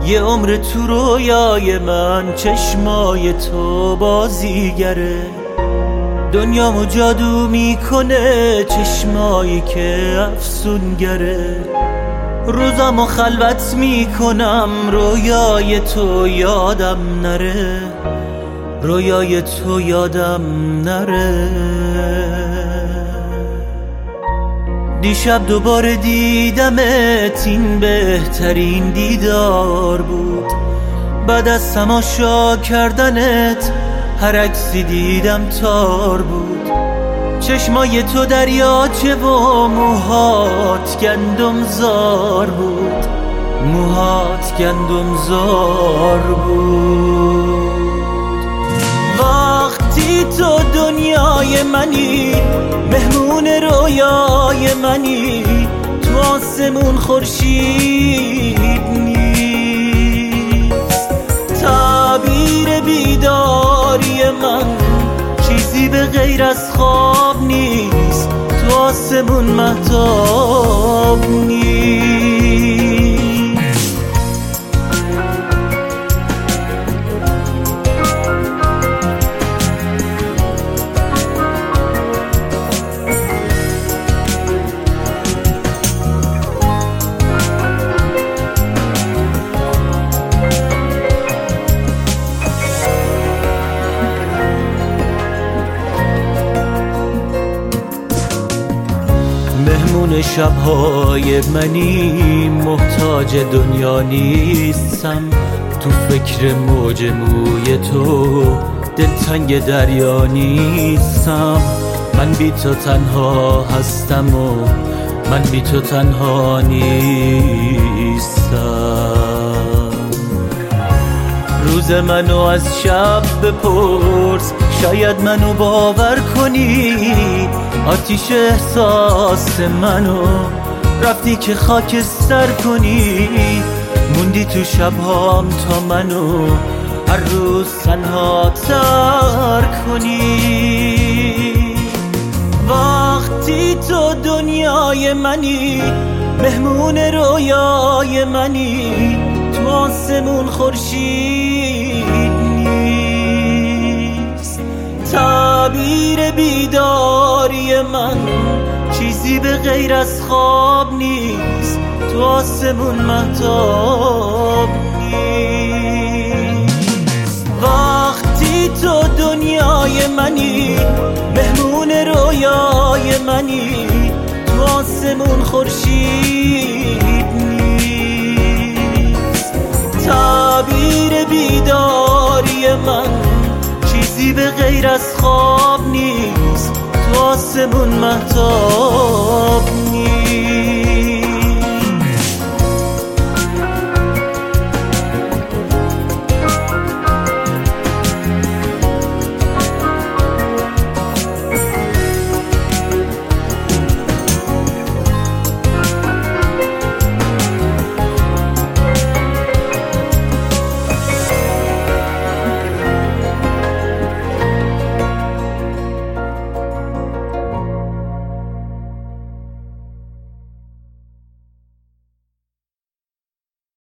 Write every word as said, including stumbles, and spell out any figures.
یه عمر تو رویای من چشمای تو بازیگره، دنیامو جادو میکنه چشمایی که افسونگره. روزامو خلوت میکنم رویای تو یادم نره، رویای تو یادم نره. دیشب دوباره دیدمت، این بهترین دیدار بود. بعد از تماشا کردنت هر عکسی دیدم تار بود. چشمای تو دریاچه و موهات گندم زار بود، موهات گندم زار بود. وقتی تو دنیای منی، مهمون رویای منی، تو آسمون خورشید نیست. تعبیر بیداری من چیزی به غیر از خواب نیست، تو آسمون مهتاب نیست. مهمون شبهای منی، محتاج دنیا نیستم. تو فکر موج موی تو دلتنگ دریا نیستم. من بی تو تنها هستم و من بی تو تنها نیستم. روز منو از شب بپرس، شاید منو باور کنی. آتیش احساس منو رفتی که خاکستر کنی. موندی تو شبهام تا منو هر روز تنها تر کنی. وقتی تو دنیای منی، مهمون رویای منی، تو آسمون خورشید نیست. تعبیر بیداری من چیزی به غیر از خواب نیست، تو آسمون مهتاب نیست. وقتی تو دنیای منی، مهمون رویای منی، تو آسمون خورشید نیست. تعبیر بیداری من چیزی به غیر از خواب نیست، تو آسمون مهتاب نیست.